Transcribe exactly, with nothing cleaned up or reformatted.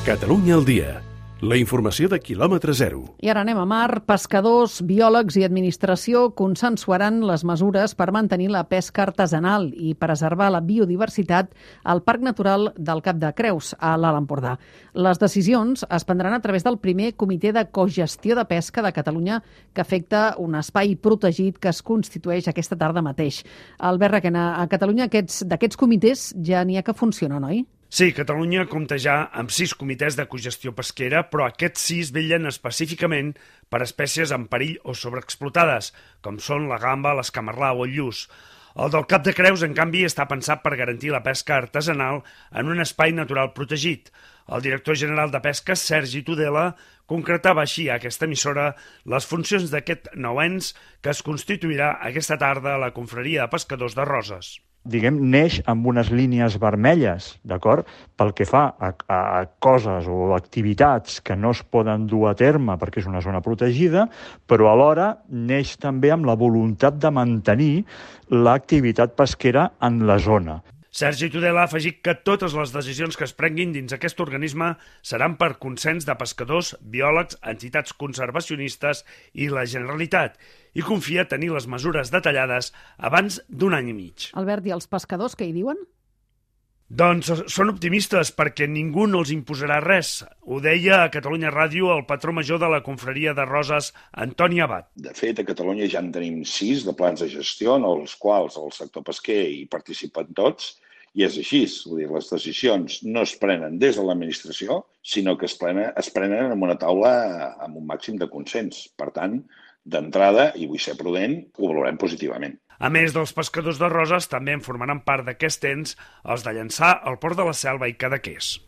Catalunya al dia. La informació de quilòmetre zero. I ara anem a mar. Pescadors, biòlegs i administració consensuaran les mesures per mantenir la pesca artesanal i preservar la biodiversitat al Parc Natural del Cap de Creus, a l'Alt Empordà. Les decisions es prendran a través del primer comitè de cogestió de pesca de Catalunya, que afecta un espai protegit que es constitueix aquesta tarda mateix. Albert Requena, a Catalunya aquests, d'aquests comitès ja n'hi ha que funcionen, oi? Sí, Catalunya compta ja amb sis comitès de cogestió pesquera, però aquests sis vetllen específicament per espècies en perill o sobreexplotades, com són la gamba, l'escamarlar o el lluç. El del Cap de Creus, en canvi, està pensat per garantir la pesca artesanal en un espai natural protegit. El director general de Pesca, Sergi Tudela, concretava així a aquesta emissora les funcions d'aquest nou ens que es constituirà aquesta tarda a la confraria de pescadors de Roses. Diguem, neix amb unes línies vermelles, d'acord? Pel que fa a, a coses o activitats que no es poden dur a terme perquè és una zona protegida, però alhora neix també amb la voluntat de mantenir l'activitat pesquera en la zona. Sergi Tudela ha afegit que totes les decisions que es prenguin dins aquest organisme seran per consens de pescadors, biòlegs, entitats conservacionistes i la Generalitat, i confia tenir les mesures detallades abans d'un any i mig. Albert, i els pescadors què hi diuen? Doncs són optimistes perquè ningú no els imposarà res. Ho deia a Catalunya Ràdio el patró major de la confraria de Roses, Antoni Abad. De fet, a Catalunya ja en tenim sis de plans de gestió en els quals el sector pesquer hi participen tots, i és així. Vull dir, les decisions no es prenen des de l'administració, sinó que es prenen, es prenen en una taula amb un màxim de consens. Per tant, d'entrada, i vull ser prudent, ho valorem positivament. A més dels pescadors de Roses, també en formaran part d'aquest ens els de Llançà, el Port de la Selva i Cadaqués.